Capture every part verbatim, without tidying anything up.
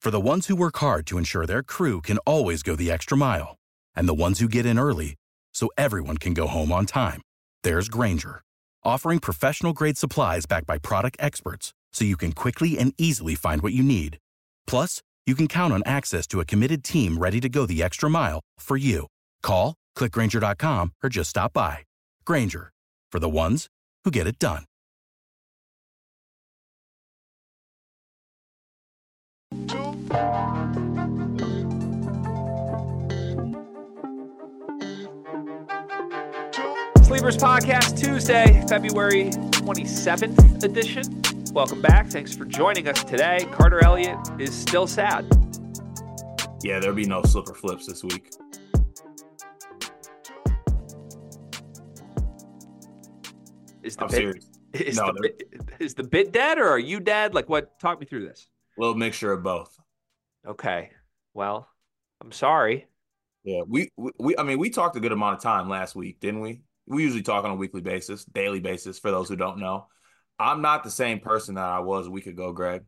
For the ones who work hard to ensure their crew can always go the extra mile, and the ones who get in early so everyone can go home on time, there's Grainger, offering professional-grade supplies backed by product experts so you can quickly and easily find what you need. Plus, you can count on access to a committed team ready to go the extra mile for you. Call, click Grainger dot com, or just stop by. Grainger, for the ones who get it done. Sleepers Podcast Tuesday, February twenty-seventh edition. Welcome back. Thanks for joining us today. Carter Elliott is still sad. Yeah, there'll be no slipper flips this week. Is the I'm bit, serious. Is, no, the bit, is the bit dead, or are you dead? Like, what? Talk me through this. A little mixture of both. Okay. Well, I'm sorry. Yeah, we, we, we I mean, we talked a good amount of time last week, didn't we? We usually talk on a weekly basis, daily basis, for those who don't know. I'm not the same person that I was a week ago, Greg.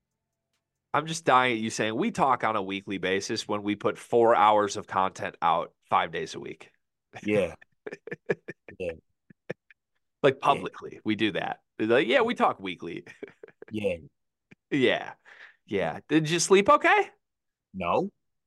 I'm just dying at you saying we talk on a weekly basis when we put four hours of content out five days a week. Yeah. yeah. Like publicly, yeah. We do that. Like, yeah, we talk weekly. yeah. Yeah. Yeah. Did you sleep okay? No.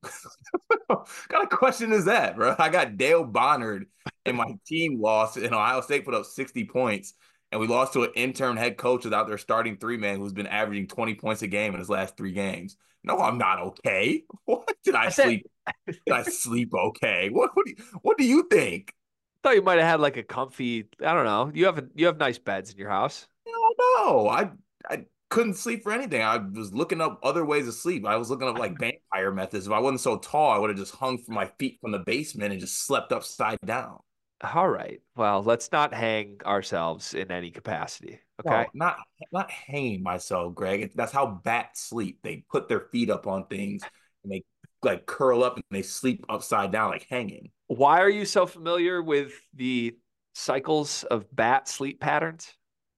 What kind of question is that, bro? I got Dale Bonnard and my team lost, and Ohio State put up sixty points, and we lost to an intern head coach without their starting three-man who's been averaging twenty points a game in his last three games. No, I'm not okay. What? Did I, I sleep? Did I sleep okay? What, what, do you, what do you think? I thought you might have had like a comfy, I don't know. You have a, you have nice beds in your house. No, I I couldn't sleep for anything. I was looking up other ways to sleep. I was looking up like vampire methods. If I wasn't so tall, I would have just hung from my feet from the basement and just slept upside down. All right. Well, let's not hang ourselves in any capacity. Okay. No, not not hanging myself, Greg. That's how bats sleep. They put their feet up on things and they like curl up and they sleep upside down, like hanging. Why are you so familiar with the cycles of bat sleep patterns?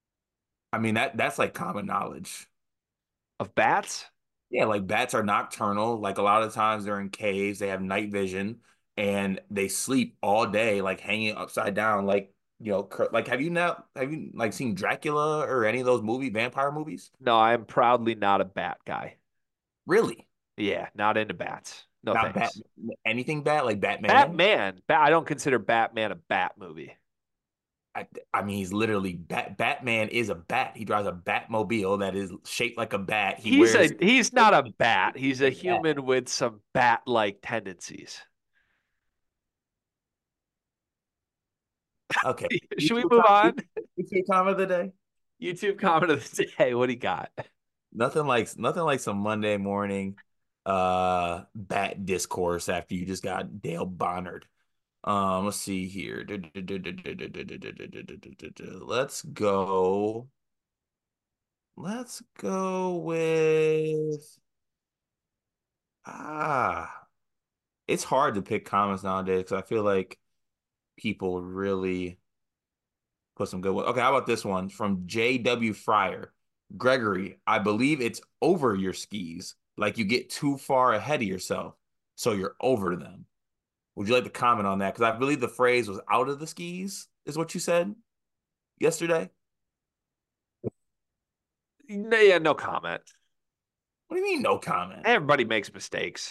I mean, that that's like common knowledge. Of bats? Yeah, like bats are nocturnal. Like a lot of times they're in caves, they have night vision, and they sleep all day, like hanging upside down. Like, you know, like have you not have you like seen Dracula or any of those movie vampire movies? No, I am proudly not a bat guy. Really? Yeah, not into bats. No Not thanks. Bat, anything bat like Batman? Batman. Bat, I don't consider Batman a bat movie. I, I mean, he's literally bat. Batman is a bat. He drives a Batmobile that is shaped like a bat. He he's wears. A, he's not a bat. He's a human bat. With some bat-like tendencies. Okay. Should we move on? YouTube comment of the day. YouTube comment of the day. What do you got? Nothing like nothing like some Monday morning uh bat discourse after you just got Dale Bonnard. Um, let's see here. Let's go. Let's go with ah. It's hard to pick comments nowadays because I feel like people really put some good ones. Okay, how about this one from J W Fryer? Gregory, I believe it's over your skis. Like you get too far ahead of yourself, so you're over them. Would you like to comment on that? Because I believe the phrase was out of the skis, is what you said yesterday. Yeah, no comment. What do you mean, no comment? Everybody makes mistakes.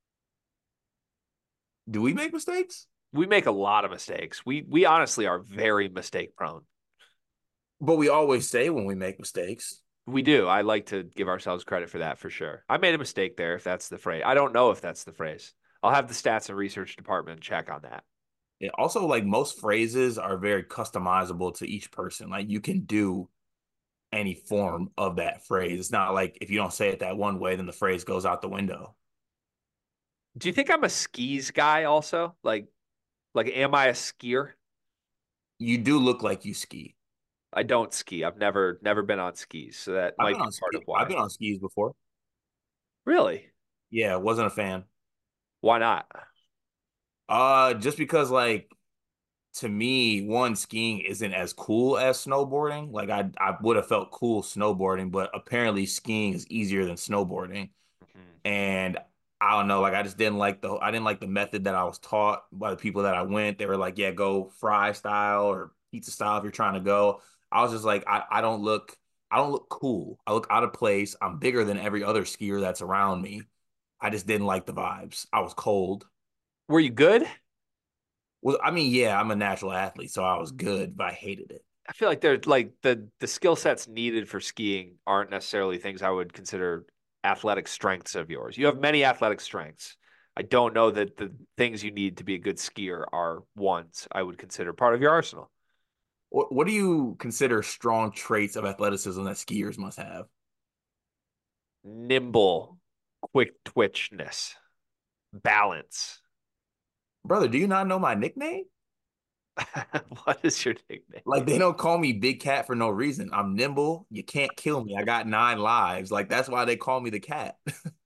Do we make mistakes? We make a lot of mistakes. We we honestly are very mistake prone. But we always say when we make mistakes. We do. I like to give ourselves credit for that for sure. I made a mistake there, if that's the phrase. I don't know if that's the phrase. I'll have the stats and research department check on that. Yeah, also, like most phrases are very customizable to each person. Like you can do any form of that phrase. It's not like if you don't say it that one way, then the phrase goes out the window. Do you think I'm a skis guy also? Like, like, am I a skier? You do look like you ski. I don't ski. I've never never been on skis, so that I've might been be on part ski. of why. I've been on skis before. Really? Yeah, wasn't a fan. Why not? Uh, just because like to me, one, skiing isn't as cool as snowboarding. Like I I would have felt cool snowboarding, but apparently skiing is easier than snowboarding. And I don't know, like I just didn't like the I didn't like the method that I was taught by the people that I went. They were like, yeah, go fry style or pizza style if you're trying to go. I was just like, I, I don't look I don't look cool. I look out of place. I'm bigger than every other skier that's around me. I just didn't like the vibes. I was cold. Were you good? Well, I mean, yeah, I'm a natural athlete, so I was good, but I hated it. I feel like they're like the the skill sets needed for skiing aren't necessarily things I would consider athletic strengths of yours. You have many athletic strengths. I don't know that the things you need to be a good skier are ones I would consider part of your arsenal. What what do you consider strong traits of athleticism that skiers must have? Nimble, quick twitchness, balance. Brother, do you not know my nickname? What is your nickname? Like they don't call me Big Cat for no reason. I'm nimble. You can't kill me. I got nine lives. Like that's why they call me the cat.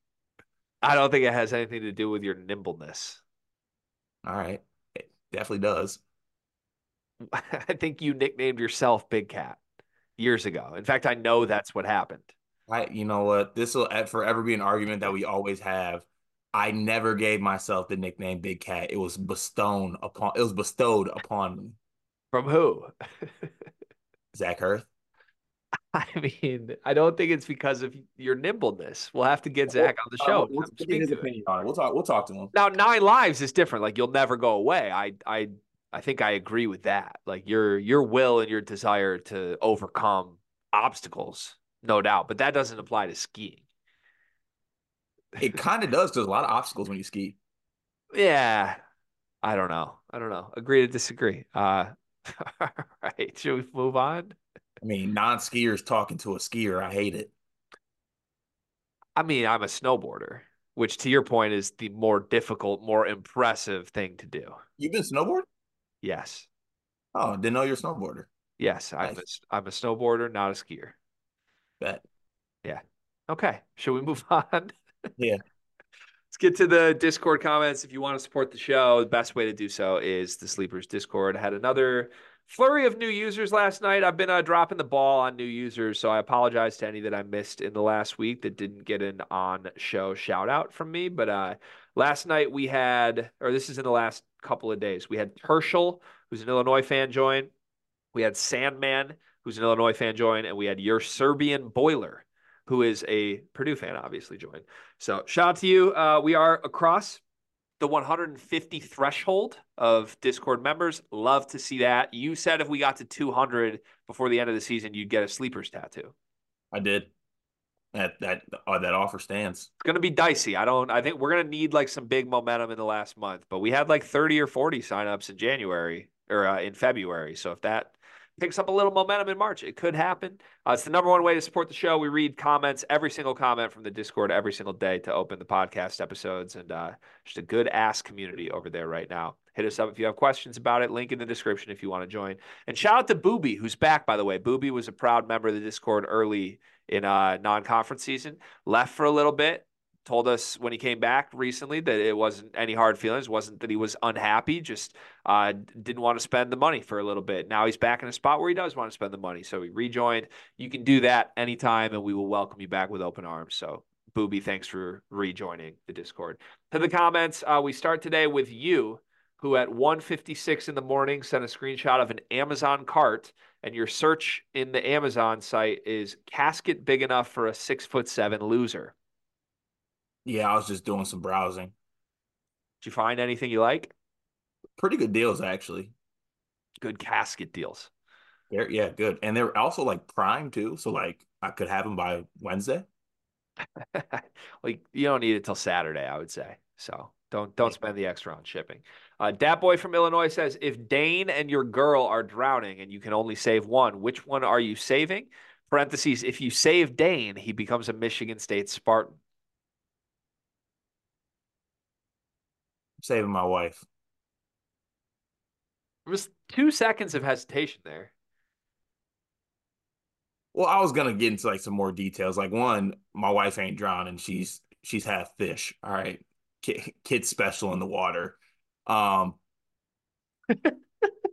I don't think it has anything to do with your nimbleness. All right. It definitely does. I think you nicknamed yourself Big Cat years ago. In fact, I know that's what happened. I, you know what? This will forever be an argument that we always have. I never gave myself the nickname Big Cat. It was bestowed upon it was bestowed upon me. From who? Zach Hurth. I mean, I don't think it's because of your nimbleness. We'll have to get Zach on the Uh, show. we'll, we'll get Speak his to it. opinion on it. We'll talk. We'll talk to him. Now, nine lives is different. Like you'll never go away. I, I, I think I agree with that. Like your your will and your desire to overcome obstacles, no doubt. But that doesn't apply to skiing. It kind of does. There's a lot of obstacles when you ski. Yeah, I don't know. I don't know. Agree to disagree. Uh, all right. Should we move on? I mean, non-skiers talking to a skier. I hate it. I mean, I'm a snowboarder, which to your point is the more difficult, more impressive thing to do. You've been snowboarding? Yes. Oh, didn't know you're a snowboarder. Yes, I'm a, Nice. I'm a snowboarder, not a skier. Bet. Yeah. Okay. Should we move on? Yeah. Let's get to the Discord comments. If you want to support the show, the best way to do so is the Sleepers Discord. I had another flurry of new users last night. I've been uh, dropping the ball on new users, so I apologize to any that I missed in the last week that didn't get an on-show shout-out from me. But uh, last night we had, or this is in the last couple of days, we had Tershel, who's an Illinois fan, join. We had Sandman, who's an Illinois fan, join, and we had Your Serbian Boiler, who is a Purdue fan, obviously, join. So shout out to you. Uh, we are across the one hundred fifty threshold of Discord members. Love to see that. You said if we got to two hundred before the end of the season, you'd get a Sleepers tattoo. I did. That that uh, that offer stands. It's going to be dicey. I don't, I think we're going to need like some big momentum in the last month, but we had like thirty or forty signups in January or uh, in February. So if that picks up a little momentum in March, it could happen. Uh, it's the number one way to support the show. We read comments, every single comment from the Discord every single day to open the podcast episodes, and uh, just a good ass community over there right now. Hit us up if you have questions about it. Link in the description if you want to join. And shout out to Booby, who's back, by the way. Booby was a proud member of the Discord early in uh, non-conference season, left for a little bit, told us when he came back recently that it wasn't any hard feelings, wasn't that he was unhappy, just uh, didn't want to spend the money for a little bit. Now he's back in a spot where he does want to spend the money, so he rejoined. You can do that anytime, and we will welcome you back with open arms. So, Booby, thanks for rejoining the Discord. To the comments, uh, we start today with you, who at one fifty-six in the morning sent a screenshot of an Amazon cart, and your search in the Amazon site is casket big enough for a six foot seven loser. Yeah, I was just doing some browsing. Did you find anything you like? Pretty good deals, actually. Good casket deals. They're, yeah, good. And they're also like prime too. So like I could have them by Wednesday. Like you don't need it till Saturday, I would say. So don't don't spend the extra on shipping. Uh, Dat Boy from Illinois says, if Dane and your girl are drowning and you can only save one, which one are you saving? Parentheses, if you save Dane, he becomes a Michigan State Spartan. I'm saving my wife. There was two seconds of hesitation there. Well, I was gonna get into like some more details. Like one, my wife ain't drowning. She's she's half fish. All right. Kid, kid special in the water. Um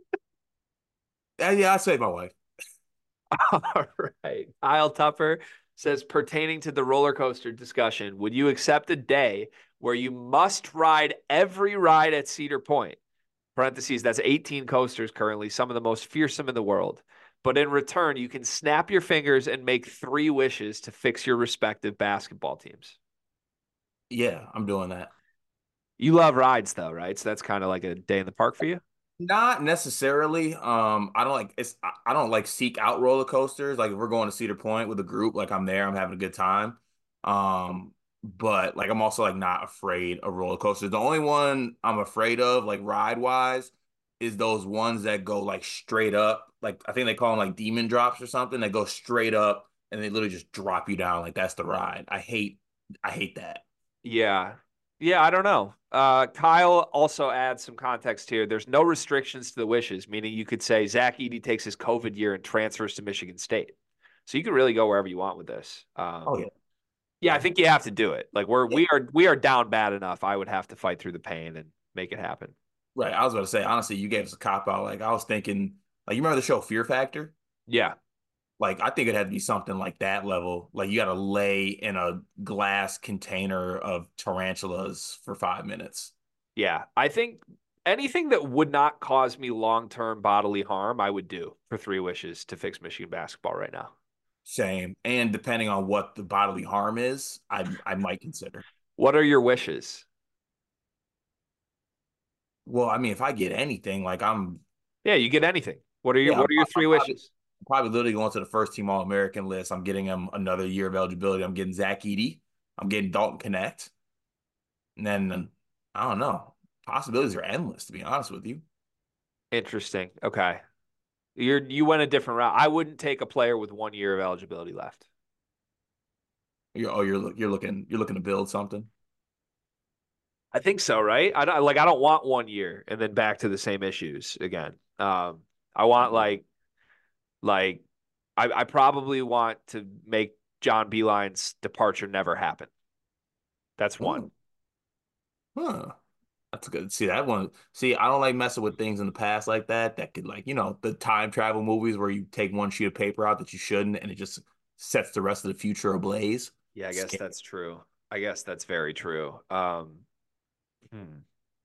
yeah, yeah, I saved my wife. All right. Kyle Tupper says, pertaining to the roller coaster discussion, would you accept a day where you must ride every ride at Cedar Point? Parentheses, that's eighteen coasters currently, some of the most fearsome in the world. But in return, you can snap your fingers and make three wishes to fix your respective basketball teams. Yeah, I'm doing that. You love rides, though, right? So that's kind of like a day in the park for you? Not necessarily. Um, I don't like it's I I don't like seek out roller coasters. Like if we're going to Cedar Point with a group, like I'm there, I'm having a good time. Um, but like I'm also like not afraid of roller coasters. The only one I'm afraid of, like ride wise, is those ones that go like straight up. Like I think they call them like demon drops or something. That go straight up and they literally just drop you down. Like that's the ride. I hate I hate that. Yeah. Yeah, I don't know. Uh, Kyle also adds some context here. There's no restrictions to the wishes, meaning you could say Zach Edey takes his COVID year and transfers to Michigan State. So you can really go wherever you want with this. Um, Oh yeah. yeah, I think you have to do it. Like we're Yeah. we are we are down bad enough. I would have to fight through the pain and make it happen. Right. I was about to say, honestly, you gave us a cop out. Like I was thinking, like you remember the show Fear Factor? Yeah. Like I think it had to be something like that level. Like you got to lay in a glass container of tarantulas for five minutes. Yeah. I think anything that would not cause me long-term bodily harm, I would do for three wishes to fix Michigan basketball right now. Same. And depending on what the bodily harm is, I I might consider. What are your wishes? Well, I mean, if I get anything, like I'm, Yeah, you get anything. What are your yeah, I'm, what are your three I'm probably, wishes? probably literally going to the first team All American list. I'm getting him another year of eligibility. I'm getting Zach Edey. I'm getting Dalton Connect. And then I don't know. Possibilities are endless, to be honest with you. Interesting. Okay. You're you went a different route. I wouldn't take a player with one year of eligibility left. You're oh, you're you're looking you're looking to build something. I think so, right? I don't like I don't want one year and then back to the same issues again. Um, I want like like I, I probably want to make John Beeline's departure never happen. That's one. Oh, huh. That's good. See that one. See, I don't like messing with things in the past like that. That could like, you know, the time travel movies where you take one sheet of paper out that you shouldn't, and it just sets the rest of the future ablaze. Yeah, I guess Scary. that's true. I guess that's very true. Um, hmm.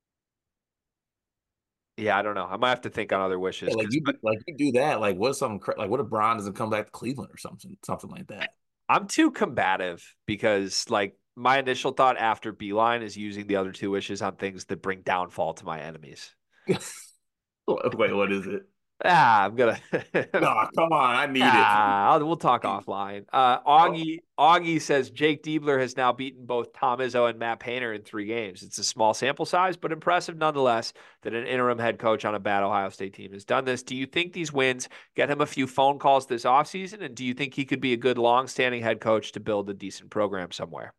Yeah, I don't know. I might have to think on other wishes Yeah, like because you do, like you do that. Like what if something cra- like what if Bron doesn't come back to Cleveland or something, something like that. I'm too combative because like my initial thought after Beeline is using the other two wishes on things that bring downfall to my enemies. Wait, what is it? Ah, I'm gonna No, come on, I need it. ah, I'll, we'll talk offline. Uh, Augie Augie says Jake Diebler has now beaten both Tom Izzo and Matt Painter in three games. It's a small sample size, but impressive nonetheless that an interim head coach on a bad Ohio State team has done this. Do you think these wins get him a few phone calls this offseason? And do you think he could be a good long-standing head coach to build a decent program somewhere?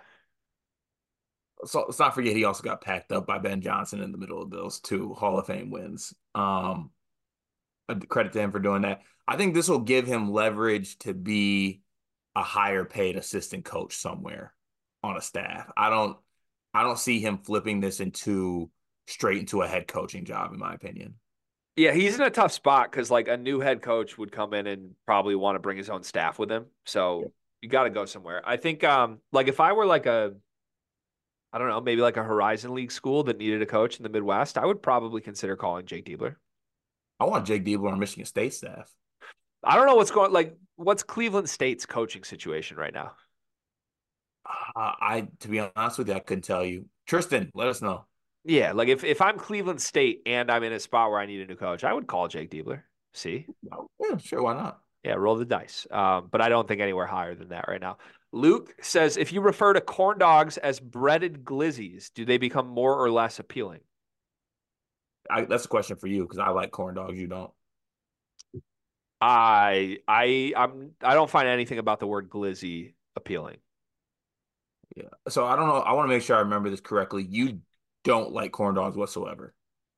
So let's not forget he also got packed up by Ben Johnson in the middle of those two Hall of Fame wins. Um, credit to him for doing that. I think this will give him leverage to be a higher paid assistant coach somewhere on a staff. I don't I don't see him flipping this into straight into a head coaching job, in my opinion. Yeah, he's in a tough spot because like a new head coach would come in and probably want to bring his own staff with him. Yeah. So you got to go somewhere. I think um like if I were like a I don't know, maybe like a Horizon League school that needed a coach in the Midwest, I would probably consider calling Jake Diebler. I want Jake Diebler on Michigan State staff. I don't know what's going like what's Cleveland State's coaching situation right now. Uh, I, to be honest with you, I couldn't tell you. Tristan, let us know. Yeah, like if if I'm Cleveland State and I'm in a spot where I need a new coach, I would call Jake Diebler. See? Oh, yeah, sure, why not? Yeah, roll the dice. Um, but I don't think anywhere higher than that right now. Luke says if you refer to corn dogs as breaded glizzies, do they become more or less appealing? I, that's a question for you because I like corn dogs. You don't. I I I'm I don't find anything about the word glizzy appealing. Yeah. So I don't know. I want to make sure I remember this correctly. You don't like corn dogs whatsoever.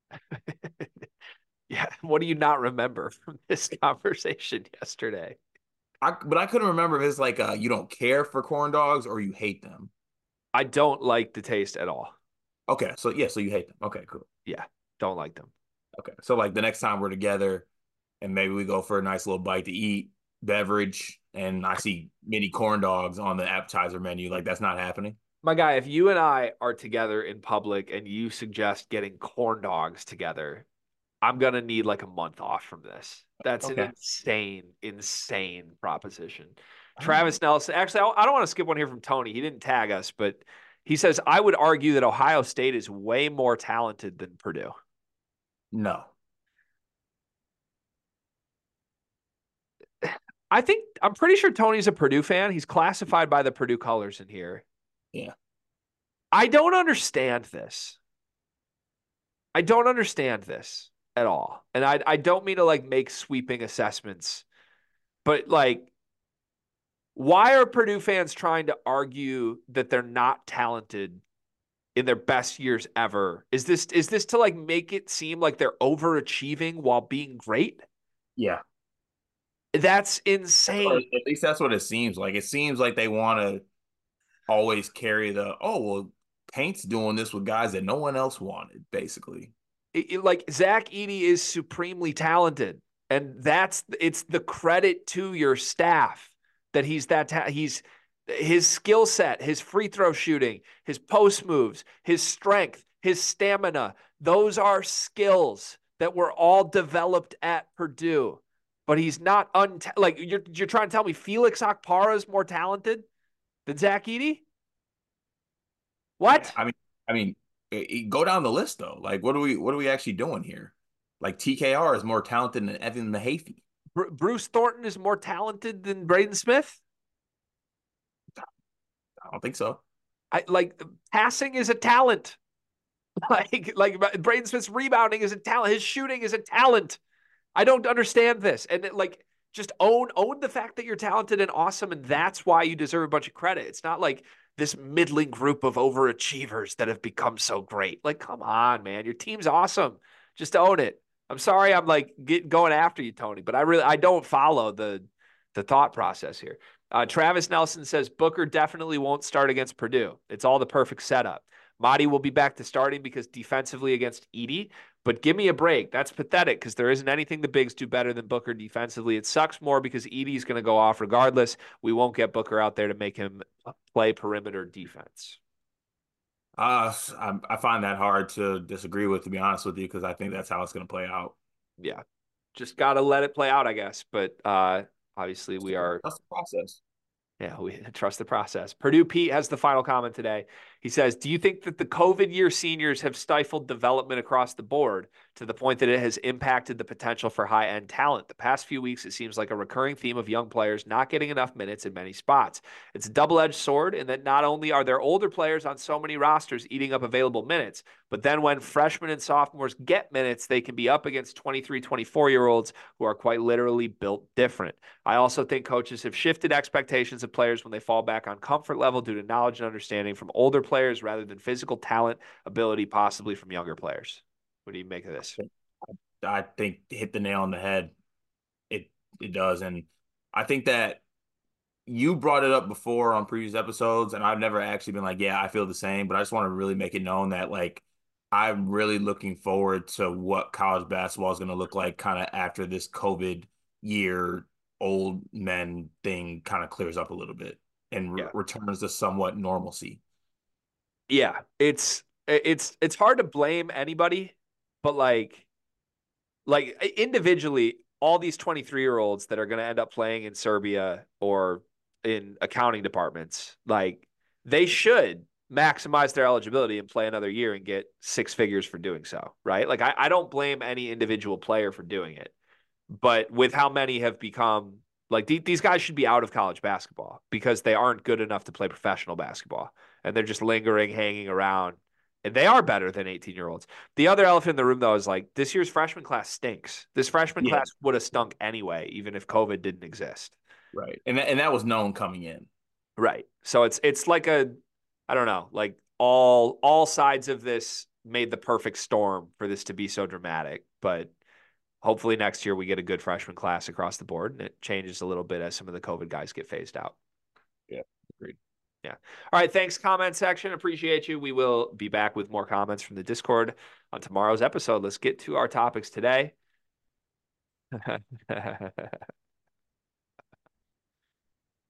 Yeah, what do you not remember from this conversation yesterday? I, but I couldn't remember if it's like uh, you don't care for corn dogs or you hate them. I don't like the taste at all. Okay, so yeah, so you hate them. Okay, cool. Yeah, don't like them. Okay, so like the next time we're together and maybe we go for a nice little bite to eat, beverage and I see mini corn dogs on the appetizer menu. Like that's not happening. My guy, if you and I are together in public and you suggest getting corn dogs together, I'm gonna need like a month off from this. That's an Okay. insane, insane proposition. All right. Travis Nelson, actually, I don't want to skip one here from Tony. He didn't tag us, but he says, I would argue that Ohio State is way more talented than Purdue. No. I think I'm pretty sure Tony's a Purdue fan. He's classified by the Purdue colors in here. Yeah. I don't understand this. I don't understand this at all. And I I don't mean to like make sweeping assessments, but like, why are Purdue fans trying to argue that they're not talented in their best years ever? Is this is this to like make it seem like they're overachieving while being great? Yeah. That's Or insane. at least that's what it seems like. It seems like they want to always carry the, oh, well, Paint's doing this with guys that no one else wanted, basically. It, it- like Zach Edey is supremely talented, and that's it's the credit to your staff that he's that ta- he's his skill set, his free throw shooting, his post moves, his strength, his stamina. Those are skills that were all developed at Purdue. But he's not un like you're you're trying to tell me Felix Okpara is more talented than Zach Edey? Yeah. What? I mean, I mean, it, it- go down the list though. Like, what are we, what are we actually doing here? Like T K R is more talented than Evan Mahaffey. Br- Bruce Thornton is more talented than Braden Smith? I don't think so. I like passing is a talent. Like like Braden Smith's rebounding is a talent. His shooting is a talent. I don't understand this. And it, like just own own the fact that you're talented and awesome, and that's why you deserve a bunch of credit. It's not like this middling group of overachievers that have become so great. Like, come on, man. Your team's awesome. Just own it. I'm sorry I'm like get, going after you, Tony, but I really I don't follow the the thought process here. Uh, Travis Nelson says Booker definitely won't start against Purdue. It's all the perfect setup. Madi will be back to starting because defensively against Edey, but give me a break. That's pathetic because there isn't anything the bigs do better than Booker defensively. It sucks more because Edey's going to go off regardless. We won't get Booker out there to make him play perimeter defense. Uh, I, I find that hard to disagree with, to be honest with you, because I think that's how it's going to play out. Yeah, just got to let it play out, I guess. But uh, obviously we are. That's the process. Yeah, we trust the process. Purdue Pete has the final comment today. He says, do you think that the COVID year seniors have stifled development across the board to the point that it has impacted the potential for high-end talent? The past few weeks, it seems like a recurring theme of young players not getting enough minutes in many spots. It's a double-edged sword in that not only are there older players on so many rosters eating up available minutes, but then when freshmen and sophomores get minutes, they can be up against twenty-three, twenty-four-year-olds who are quite literally built different. I also think coaches have shifted expectations of players when they fall back on comfort level due to knowledge and understanding from older players rather than physical talent, ability, possibly from younger players. What do you make of this? I think hit the nail on the head. It it does, and I think that you brought it up before on previous episodes, and I've never actually been like, yeah, I feel the same. But I just want to really make it known that like I'm really looking forward to what college basketball is going to look like, kind of after this COVID year old men thing kind of clears up a little bit and re- Yeah. returns to somewhat normalcy. Yeah, it's it's it's hard to blame anybody, but like like individually, all these twenty-three year olds that are going to end up playing in Serbia or in accounting departments, like they should maximize their eligibility and play another year and get six figures for doing so, right? Like I, I don't blame any individual player for doing it, but with how many have become like th- these guys should be out of college basketball because they aren't good enough to play professional basketball and they're just lingering, hanging around. And they are better than eighteen year olds. The other elephant in the room, though, is like this year's freshman class stinks. This freshman Yeah, class would have stunk anyway, even if COVID didn't exist. right. And that, and that was known coming in. Right. So it's it's like a, I don't know, like all all sides of this made the perfect storm for this to be so dramatic. But hopefully next year we get a good freshman class across the board and it changes a little bit as some of the COVID guys get phased out. Yeah, agreed. Yeah. All right. Thanks, comment section. Appreciate you. We will be back with more comments from the Discord on tomorrow's episode. Let's get to our topics today.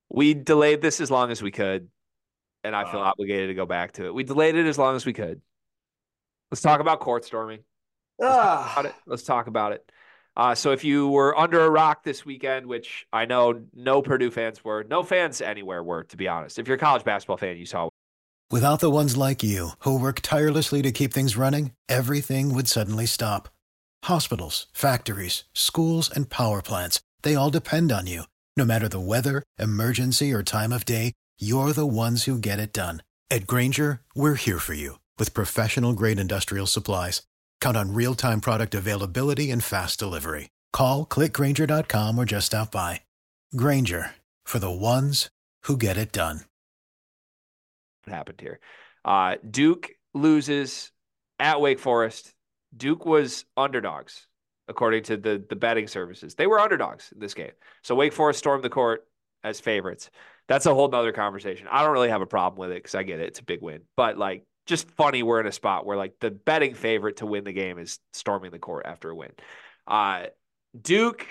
We delayed this as long as we could, and I feel Uh, obligated to go back to it. We delayed it as long as we could. Let's talk about court storming. Let's talk about it. ah, Let's talk about it. Uh, so if you were under a rock this weekend, which I know no Purdue fans were, no fans anywhere were, to be honest. If you're a college basketball fan, you saw. Without the ones like you, who work tirelessly to keep things running, everything would suddenly stop. Hospitals, factories, schools, and power plants, they all depend on you. No matter the weather, emergency, or time of day, you're the ones who get it done. At Grainger, we're here for you with professional-grade industrial supplies. Count on real-time product availability and fast delivery. Call, click Grainger dot com, or just stop by. Grainger, for the ones who get it done. Happened here. Uh, Duke loses at Wake Forest. Duke was underdogs, according to the, the betting services. They were underdogs in this game. So Wake Forest stormed the court as favorites. That's a whole nother conversation. I don't really have a problem with it because I get it. It's a big win. But, like, just funny we're in a spot where, like, the betting favorite to win the game is storming the court after a win. Uh, Duke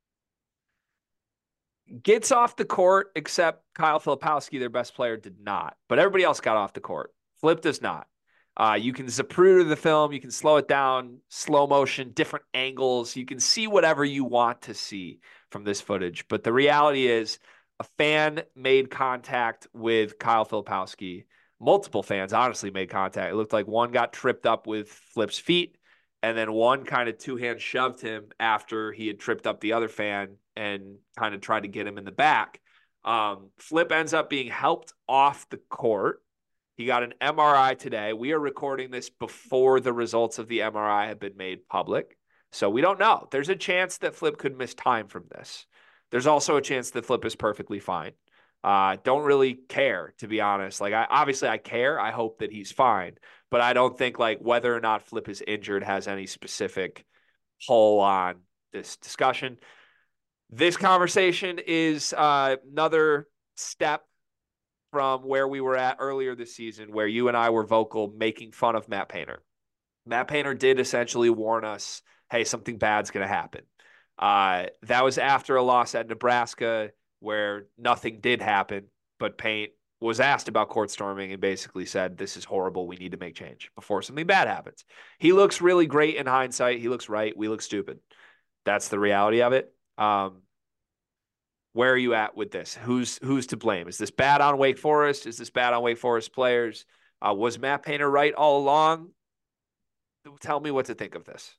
gets off the court, except Kyle Filipowski, their best player, did not. But everybody else got off the court. Flip does not. Uh, you can zapruder the film. You can slow it down, slow motion, different angles. You can see whatever you want to see from this footage. But the reality is a fan made contact with Kyle Filipowski. Multiple fans honestly made contact. It looked like one got tripped up with Flip's feet, and then one kind of two-hand shoved him after he had tripped up the other fan and kind of tried to get him in the back. Um, Flip ends up being helped off the court. He got an M R I today. We are recording this before the results of the M R I have been made public. So we don't know. There's a chance that Flip could miss time from this. There's also a chance that Flip is perfectly fine. Uh, don't really care, to be honest. Like, I obviously I care. I hope that he's fine. But I don't think, like, whether or not Flip is injured has any specific pull on this discussion. This conversation is uh, another step from where we were at earlier this season, where you and I were vocal making fun of Matt Painter. Matt Painter did essentially warn us, hey, something bad's going to happen. Uh, that was after a loss at Nebraska where nothing did happen, but Paint was asked about court storming and basically said, this is horrible. We need to make change before something bad happens. He looks really great in hindsight. He looks right. We look stupid. That's the reality of it. Um, Where are you at with this? Who's who's to blame? Is this bad on Wake Forest? Is this bad on Wake Forest players? Uh, was Matt Painter right all along? Tell me what to think of this.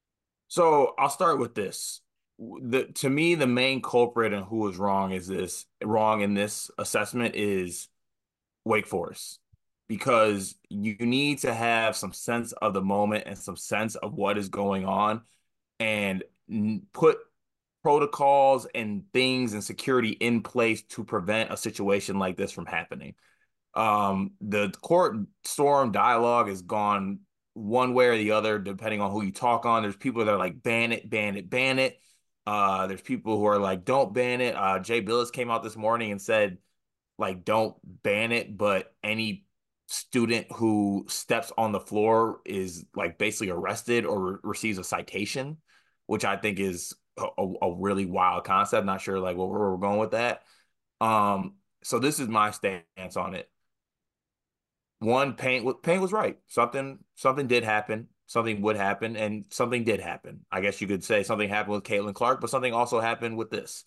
so I'll start with this. The to me, the main culprit and who was wrong is this wrong in this assessment is Wake Forest, because you need to have some sense of the moment and some sense of what is going on and put protocols and things and security in place to prevent a situation like this from happening. Um, the court storm dialogue has gone one way or the other, depending on who you talk on. There's people that are like, ban it, ban it, ban it. Uh, there's people who are like, don't ban it. Uh, Jay Billis came out this morning and said, like, don't ban it, but any student who steps on the floor is like basically arrested or re- receives a citation, which I think is a, a really wild concept. Not sure like where we're going with that. Um, so this is my stance on it. One, Paint Paint was right. Something something did happen. Something would happen, and something did happen. I guess you could say something happened with Caitlin Clark, but something also happened with this.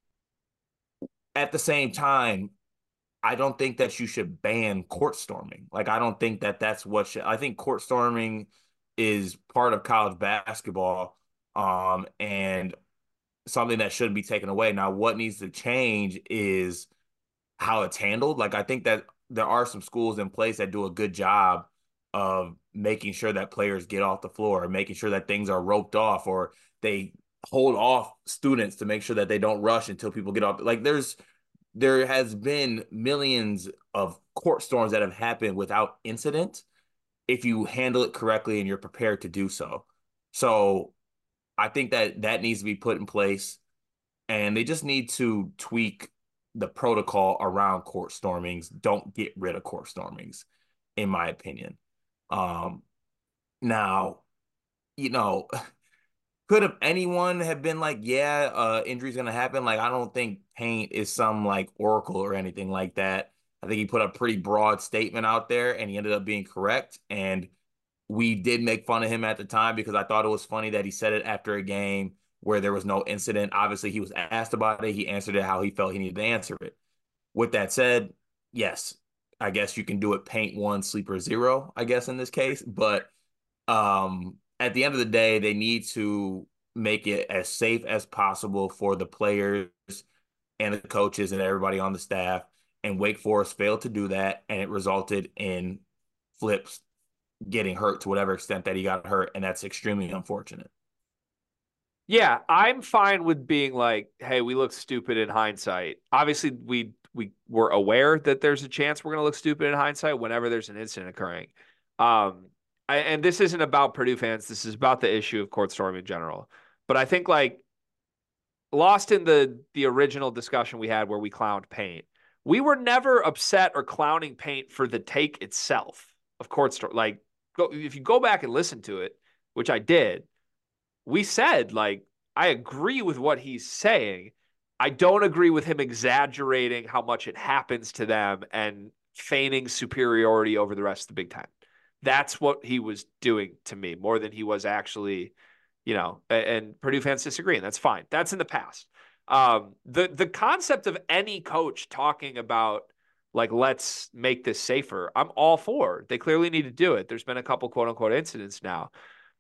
At the same time, I don't think that you should ban court storming. Like, I don't think that that's what should, I think court storming is part of college basketball, um, and something that shouldn't be taken away. Now, what needs to change is how it's handled. Like, I think that there are some schools in place that do a good job of making sure that players get off the floor and making sure that things are roped off, or they hold off students to make sure that they don't rush until people get off. Like, there's, there has been millions of court storms that have happened without incident if you handle it correctly and you're prepared to do so. So I think that that needs to be put in place, and they just need to tweak the protocol around court stormings. Don't get rid of court stormings, in my opinion. Um, now, you know, could have anyone have been like, yeah, uh, injury's gonna happen? Like, I don't think Paint is some like oracle or anything like that. I think he put a pretty broad statement out there, and he ended up being correct. And we did make fun of him at the time because I thought it was funny that he said it after a game where there was no incident. Obviously, he was asked about it. He answered it how he felt he needed to answer it. With that said, yes, I guess you can do it paint one, sleeper zero, I guess, in this case. But um, at the end of the day, they need to make it as safe as possible for the players and the coaches and everybody on the staff. And Wake Forest failed to do that, and it resulted in Flips getting hurt to whatever extent that he got hurt, and that's extremely unfortunate. Yeah, I'm fine with being like, hey, we look stupid in hindsight. Obviously, we we were aware that there's a chance we're going to look stupid in hindsight whenever there's an incident occurring. Um, I, and this isn't about Purdue fans. This is about the issue of court storming in general. But I think like lost in the the original discussion we had where we clowned Paint, we were never upset or clowning Paint for the take itself of court storm. Like, go, if you go back and listen to it, which I did, we said, like, I agree with what he's saying. I don't agree with him exaggerating how much it happens to them and feigning superiority over the rest of the Big Ten. That's what he was doing to me more than he was actually, you know, and Purdue fans disagree, and that's fine. That's in the past. Um, the, the concept of any coach talking about, like, let's make this safer, I'm all for. They clearly need to do it. There's been a couple quote-unquote incidents now.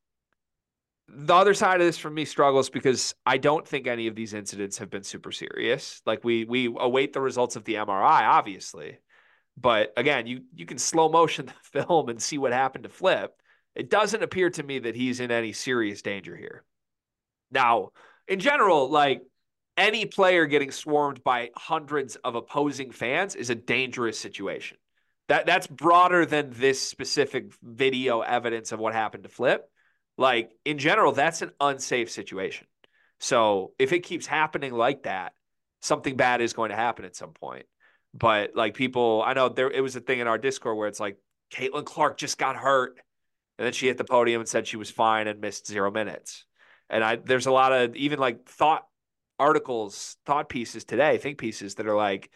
The other side of this for me struggles because I don't think any of these incidents have been super serious. Like we we await the results of the M R I, obviously. But again, you you can slow motion the film and see what happened to Flip. It doesn't appear to me that he's in any serious danger here. Now, in general, like any player getting swarmed by hundreds of opposing fans is a dangerous situation. That that's broader than this specific video evidence of what happened to Flip. Like, in general, that's an unsafe situation. So if it keeps happening like that, something bad is going to happen at some point. But, like, people, I know there it was a thing in our Discord where it's like, Caitlin Clark just got hurt. And then she hit the podium and said she was fine and missed zero minutes. And I there's a lot of even, like, thought articles, thought pieces today, think pieces that are like,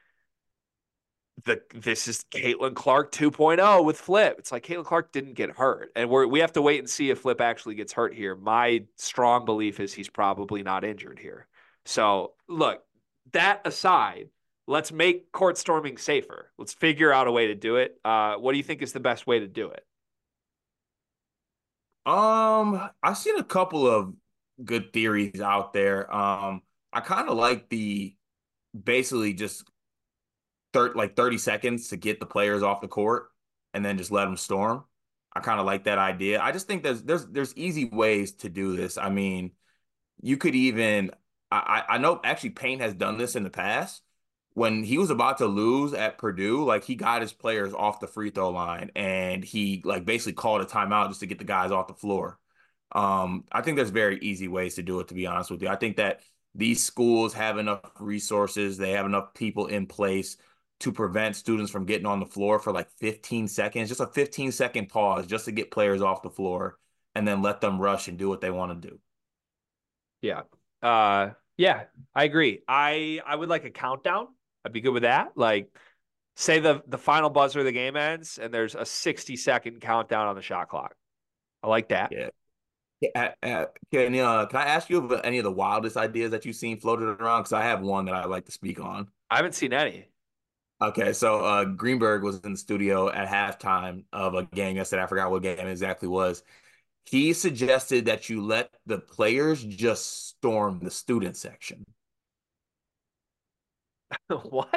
The, this is Caitlin Clark two point oh with Flip. It's like Caitlin Clark didn't get hurt. And we're, we have to wait and see if Flip actually gets hurt here. My strong belief is he's probably not injured here. So, look, that aside, let's make court storming safer. Let's figure out a way to do it. Uh, what do you think is the best way to do it? Um, I've seen a couple of good theories out there. Um, I kind of like the basically just thirty like thirty seconds to get the players off the court and then just let them storm. I kind of like that idea. I just think there's there's there's easy ways to do this. I mean, you could even I I know actually Payne has done this in the past. When he was about to lose at Purdue, like he got his players off the free throw line and he like basically called a timeout just to get the guys off the floor. Um, I think there's very easy ways to do it, to be honest with you. I think that these schools have enough resources, they have enough people in place to prevent students from getting on the floor for like fifteen seconds, just a fifteen second pause just to get players off the floor and then let them rush and do what they want to do. Yeah. Uh, yeah, I agree. I, I would like a countdown. I'd be good with that. Like, say the, the final buzzer of the game ends and there's a sixty second countdown on the shot clock. I like that. Yeah. Uh, uh, can, uh, can I ask you about any of the wildest ideas that you've seen floated around? Because I have one that I'd like to speak on. I haven't seen any. Okay, so uh, Greenberg was in the studio at halftime of a game yesterday. I forgot what game it exactly was. He suggested that you let the players just storm the student section. What?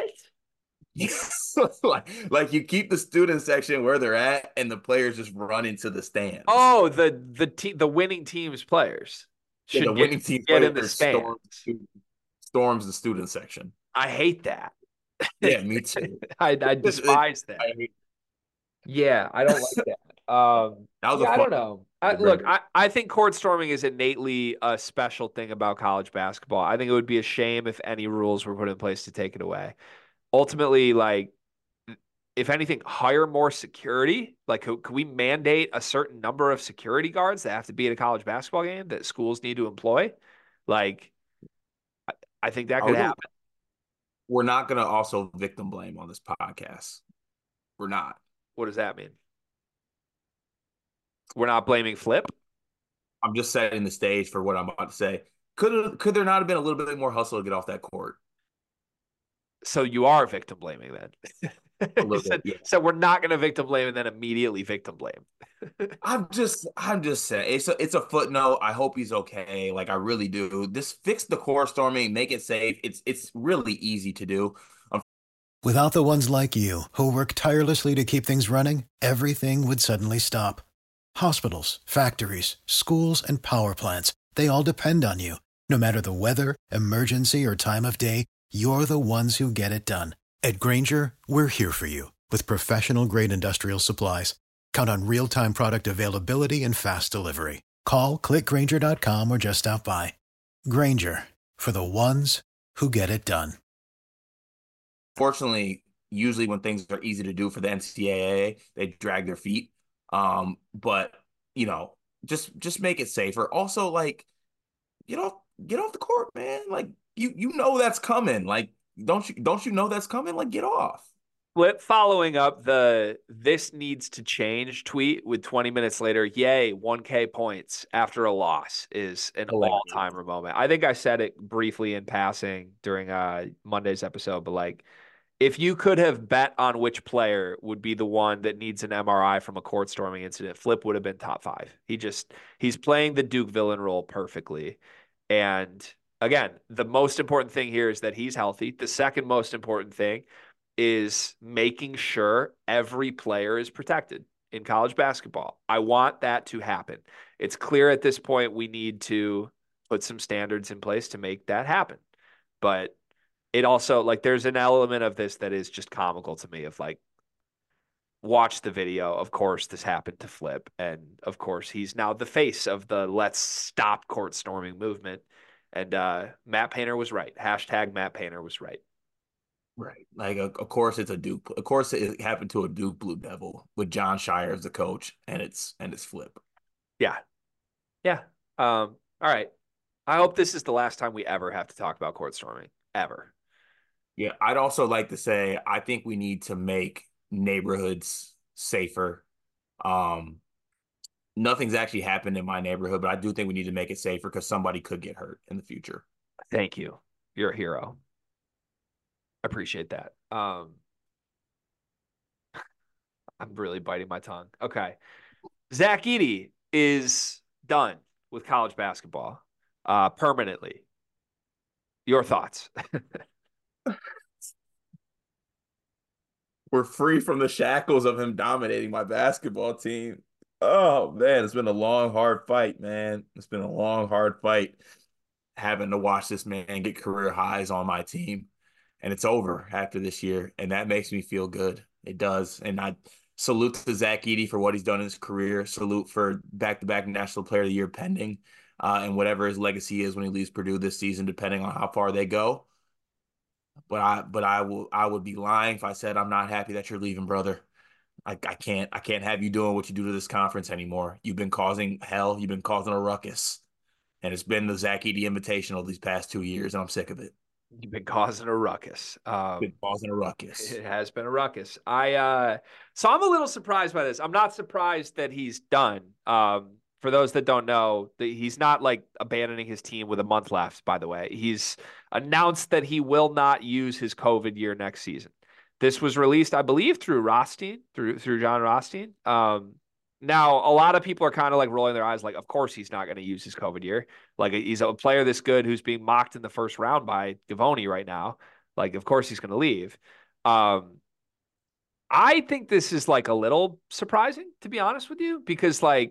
like, like you keep the student section where they're at, and the players just run into the stands. Oh, the the te- the winning team's players should yeah, the get, winning team get in the stands. Storms, storms the student section. I hate that. Yeah, me too. I, I despise that. I hate yeah, I don't like that. Um, that was yeah, a I don't know. I, look, I, I think court storming is innately a special thing about college basketball. I think it would be a shame if any rules were put in place to take it away. Ultimately, like, if anything, hire more security? Like, could, could we mandate a certain number of security guards that have to be at a college basketball game that schools need to employ? Like, I, I think that could Are we- happen. We're not going to also victim blame on this podcast. We're not. What does that mean? We're not blaming Flip? I'm just setting the stage for what I'm about to say. Could could there not have been a little bit more hustle to get off that court? So you are victim blaming then. A little so, bit, yeah. so we're not going to victim blame and then immediately victim blame. I'm just, I'm just saying, it's a, it's a footnote. I hope he's okay. Like I really do. Just fix the court storming, make it safe. It's, it's really easy to do. Um, Without the ones like you, who work tirelessly to keep things running, everything would suddenly stop. Hospitals, factories, schools, and power plants, they all depend on you. No matter the weather, emergency, or time of day, you're the ones who get it done. At Grainger, we're here for you with professional-grade industrial supplies. Count on real-time product availability and fast delivery. Call, click Grainger dot com, or just stop by. Grainger, for the ones who get it done. Fortunately, usually when things are easy to do for the N C double A, they drag their feet. Um, but you know, just just make it safer. Also, like, get off get off the court, man. Like you you know that's coming. Like, don't you don't you know that's coming? Like, get off. Flip following up the "this needs to change" tweet with twenty minutes later, yay, one K points after a loss is an Hilarious. all-timer moment. I think I said it briefly in passing during uh, Monday's episode, but like, if you could have bet on which player would be the one that needs an M R I from a court storming incident, Flip would have been top five. He just, he's playing the Duke villain role perfectly. And again, the most important thing here is that he's healthy. The second most important thing is making sure every player is protected in college basketball. I want that to happen. It's clear at this point we need to put some standards in place to make that happen. But it also, like, there's an element of this that is just comical to me of like, watch the video. Of course, this happened to Flip. And of course, he's now the face of the let's stop court storming movement. And uh, Matt Painter was right. Hashtag Matt Painter was right. Right. Like, of course, it's a Duke. Of course, it happened to a Duke Blue Devil with John Shire as the coach, and it's and it's Flip. Yeah. Yeah. Um, all right. I hope this is the last time we ever have to talk about court storming. Ever. Yeah. I'd also like to say I think we need to make neighborhoods safer. Um, nothing's actually happened in my neighborhood, but I do think we need to make it safer because somebody could get hurt in the future. Thank you. You're a hero. Appreciate that. Um, I'm really biting my tongue. Okay. Zach Edey is done with college basketball uh, permanently. Your thoughts? We're free from the shackles of him dominating my basketball team. Oh, man, it's been a long, hard fight, man. It's been a long, hard fight having to watch this man get career highs on my team. And it's over after this year, and that makes me feel good. It does. And I salute to Zach Edey for what he's done in his career. Salute for back-to-back National Player of the Year pending, uh, and whatever his legacy is when he leaves Purdue this season, depending on how far they go. But I, but I will, I would be lying if I said I'm not happy that you're leaving, brother. I, I can't, I can't have you doing what you do to this conference anymore. You've been causing hell. You've been causing a ruckus, and it's been the Zach Edey Invitational these past two years, and I'm sick of it. You've been causing a ruckus. Um, been causing a ruckus. It has been a ruckus. I uh, so I'm a little surprised by this. I'm not surprised that he's done. Um, for those that don't know, he's not like abandoning his team with a month left. By the way, he's announced that he will not use his COVID year next season. This was released, I believe, through Rothstein, through through John Rothstein. Um, Now, a lot of people are kind of like rolling their eyes like, of course he's not going to use his COVID year. Like, he's a player this good who's being mocked in the first round by Gavoni right now. Like, of course he's going to leave. Um, I think this is like a little surprising, to be honest with you, because like,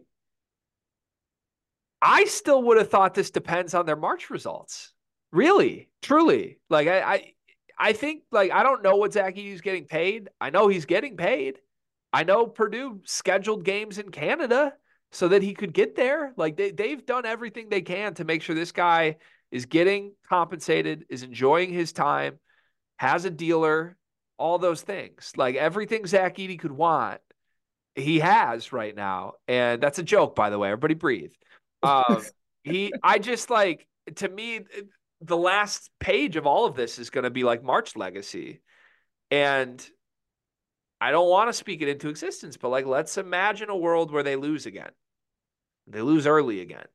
I still would have thought this depends on their March results. Really, truly. Like, I, I, I think like, I don't know what Zach Edey's getting paid. I know he's getting paid. I know Purdue scheduled games in Canada so that he could get there. Like they, they've done everything they can to make sure this guy is getting compensated, is enjoying his time, has a dealer, all those things. Like everything Zach Edey could want, he has right now. And that's a joke, by the way. Everybody breathe. Um, he, I just like, to me, the last page of all of this is going to be like March legacy. And I don't want to speak it into existence, but like, let's imagine a world where they lose again. They lose early again.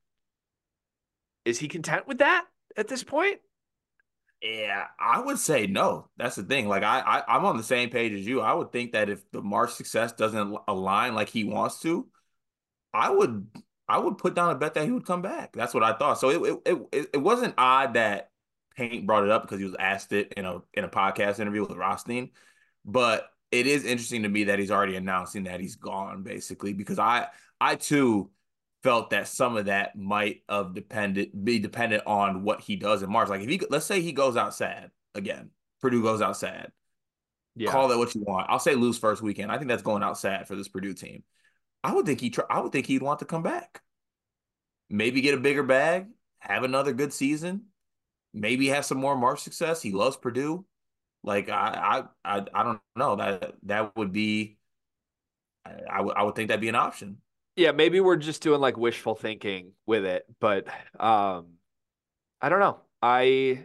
Is he content with that at this point? Yeah, I would say no. That's the thing. Like I, I I'm on the same page as you. I would think that if the March success doesn't align like he wants to, I would I would put down a bet that he would come back. That's what I thought. So it it it, it wasn't odd that Paint brought it up because he was asked it in a in a podcast interview with Rothstein. But it is interesting to me that he's already announcing that he's gone, basically, because I I too felt that some of that might have depended be dependent on what he does in March. Like if he let's say he goes out sad again, Purdue goes out sad. Yeah. Call that what you want. I'll say lose first weekend. I think that's going out sad for this Purdue team. I would think he try, I would think he'd want to come back. Maybe get a bigger bag, have another good season, maybe have some more March success. He loves Purdue. Like I I I, I don't know. That that would be I, I would I would think that'd be an option. Yeah, maybe we're just doing like wishful thinking with it, but um I don't know. I